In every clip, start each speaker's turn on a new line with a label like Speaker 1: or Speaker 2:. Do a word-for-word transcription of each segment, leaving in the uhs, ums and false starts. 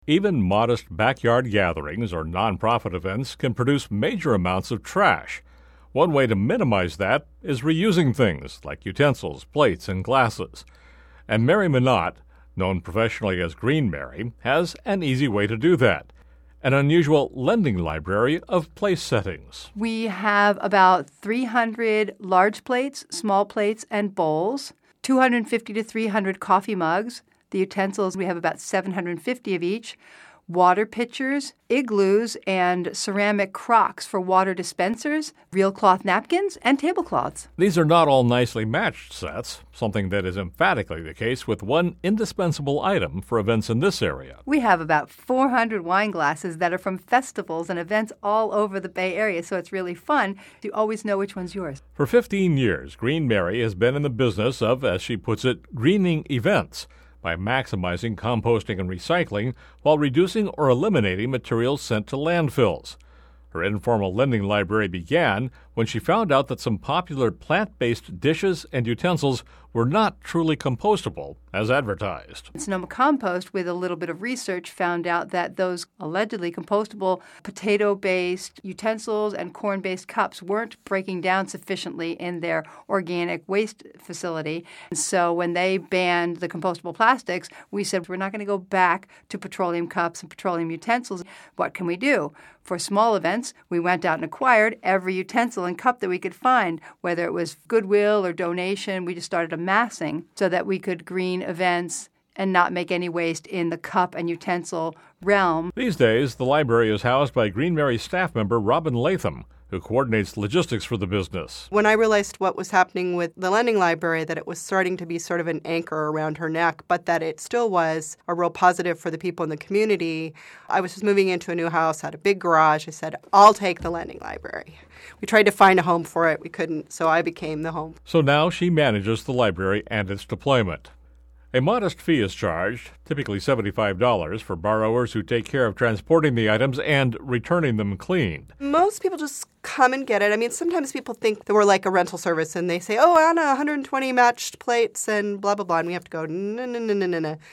Speaker 1: Even modest backyard gatherings or nonprofit events can produce major amounts of trash. One way to minimize that is reusing things like utensils, plates, and glasses. And Mary Minot, known professionally as Green Mary, has an easy way to do that. An unusual lending library of place settings.
Speaker 2: We have about three hundred large plates, small plates, and bowls, two hundred fifty to three hundred coffee mugs. The utensils, we have about seven hundred fifty of each. Water pitchers, igloos, and ceramic crocks for water dispensers, real cloth napkins, and tablecloths.
Speaker 1: These are not all nicely matched sets, something that is emphatically the case with one indispensable item for events in this area.
Speaker 2: We have about four hundred wine glasses that are from festivals and events all over the Bay Area, so it's really fun to always know which one's yours.
Speaker 1: For fifteen years, Green Mary has been in the business of, as she puts it, greening events, by maximizing composting and recycling while reducing or eliminating materials sent to landfills. Her informal lending library began when she found out that some popular plant-based dishes and utensils were not truly compostable as advertised.
Speaker 2: Sonoma Compost, with a little bit of research, found out that those allegedly compostable potato-based utensils and corn-based cups weren't breaking down sufficiently in their organic waste facility. And so when they banned the compostable plastics, we said we're not going to go back to petroleum cups and petroleum utensils. What can we do? For small events, we went out and acquired every utensil and cup that we could find, whether it was Goodwill or donation. We just started amassing so that we could green events and not make any waste in the cup and utensil realm.
Speaker 1: These days, the library is housed by Green Mary staff member Robin Latham, who coordinates logistics for the business.
Speaker 3: When I realized what was happening with the lending library, that it was starting to be sort of an anchor around her neck, but that it still was a real positive for the people in the community, I was just moving into a new house, had a big garage. I said, I'll take the lending library. We tried to find a home for it. We couldn't, so I became the home.
Speaker 1: So now she manages the library and its deployment. A modest fee is charged, typically seventy-five dollars, for borrowers who take care of transporting the items and returning them cleaned.
Speaker 3: Most people just come and get it. I mean, sometimes people think that we're like a rental service and they say, oh, Anna, one hundred twenty matched plates and blah, blah, blah. And we have to go, no, no, no, no, no, no.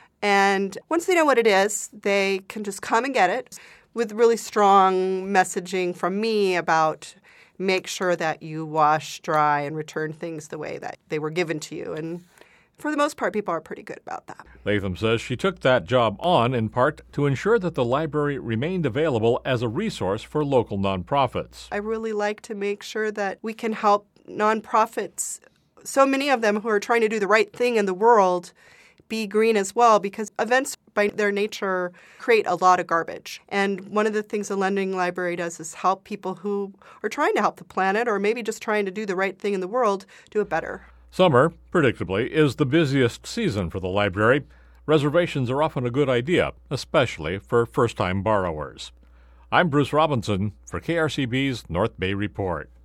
Speaker 3: And once they know what it is, they can just come and get it with really strong messaging from me about make sure that you wash, dry, and return things the way that they were given to you. And for the most part, people are pretty good about that.
Speaker 1: Latham says she took that job on in part to ensure that the library remained available as a resource for local nonprofits.
Speaker 3: I really like to make sure that we can help nonprofits, so many of them who are trying to do the right thing in the world, be green as well, because events by their nature create a lot of garbage. And one of the things the lending library does is help people who are trying to help the planet or maybe just trying to do the right thing in the world do it better.
Speaker 1: Summer, predictably, is the busiest season for the library. Reservations are often a good idea, especially for first-time borrowers. I'm Bruce Robinson for K R C B's North Bay Report.